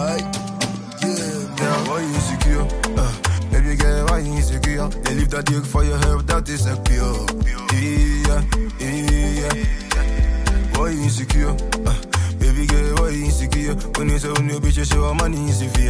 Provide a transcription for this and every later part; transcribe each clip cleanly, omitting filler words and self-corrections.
Yeah, why you insecure? Baby girl, why you insecure? They leave that dick for your help, that is a pure. Why you insecure? Baby girl, why you insecure? When you say when you bitch, you show money insecure.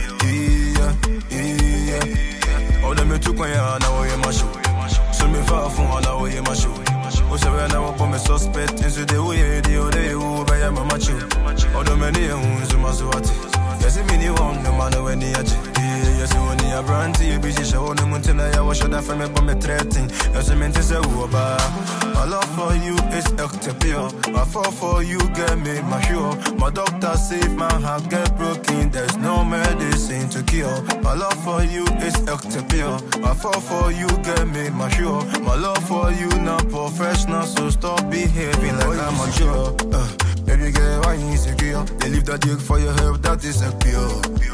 All them you took when you're now you my show. So me far from now you my show. Who say when I walk on me suspect into the way they who buy a mama show. All them many who's my swati. Yes, me ni one no man when he achi. Yes, when he a brand you bitch show no mountain I wash that for me but me threatening. Yes, me to say who ba. My love for you is pure. My fall for you get me my sure. My doctor save my heart get broken. There's no medicine to cure. My love for you is pure. My fall for you get me my sure. My love for you not professional, so stop behaving like I'm mature. Baby girl, why you insecure? They leave that dick for your help, that is a pure.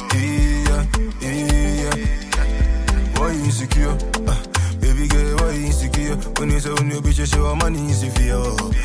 Why you insecure? Baby girl, why you insecure? When you say when you bitch, you show money insecure.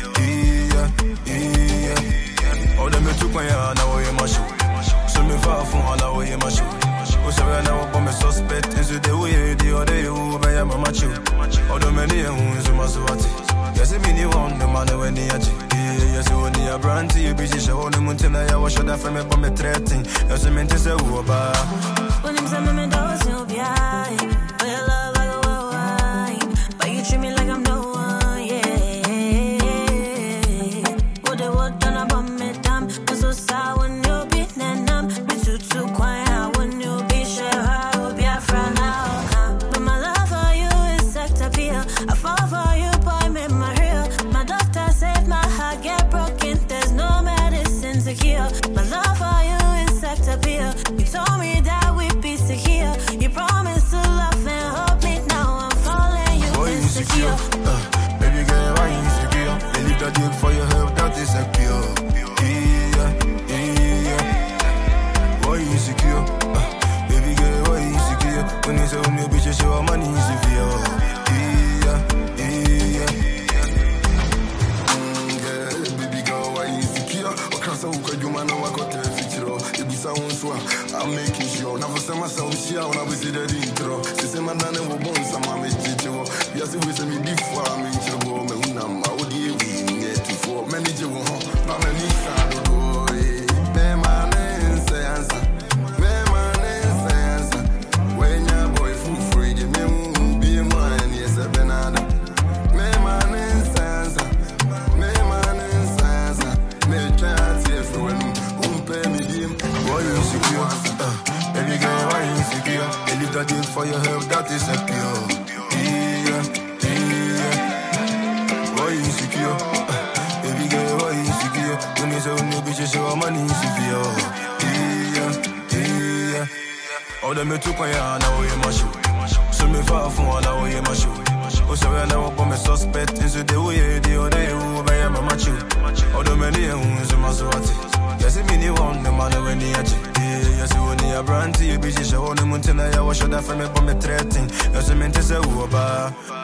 All them you took when you're now you my show. So me far from now you my show. Who say when I walk on me suspect into the way they who buy a mama show. All them many who's my swati. Yes, me ni one no man when he achi. Yes, when he a brand you bitch show no mountain I wash that for me but me threatening. Yes, me to say who ba. When him say me does you be high. For your love I go wine. But you treat me like I'm no one, yeah. What they want done about me damn. I'm so sad when you be nenam. Me too quiet when you be sure I will be a friend now. But my love for you is sex appeal. I fall for you, boy, make my real. My doctor said my heart get broken. There's no medicine to cure. My love for you is sex appeal. You told me that we'd be secure. You promised to love and hold me. Now I'm falling, you insecure. Baby girl, why you insecure? They leave that dick for your help, that is a pure. Why you insecure? Baby girl, why you insecure? When you say when you bitch, you show money insecure. Baby girl, why you insecure? Because I woke up, you man, I got the feature. It be sound so I'm making sure. Now for some myself, she I wanna be the intro. She say my nana will bone some I'm a teacher. Yes, it was me before I'm in trouble. Me unam, I would give me yet to four manager. But my niece, I don't know. My name say answer. My name say answer. When your boy food free, give me be mine. Yes, a banana. My name say answer. My name say answer. Me try to say for when pay me dim. Why you insecure? Baby girl, why you insecure? They leave that dick for your help, that is a pure. Why you insecure? Baby girl, why you insecure? When you say when you bitch, you show money insecure. All them you took when you're now you my show. So me far from now you my show. Who say when I walk on me suspect into the way they who buy a mama show. All them many who's my swati. Yes, me ni one no man when he achi. Yes, when he a brand you bitch show no mountain I wash that for me but me threatening. Yes, me to say who ba.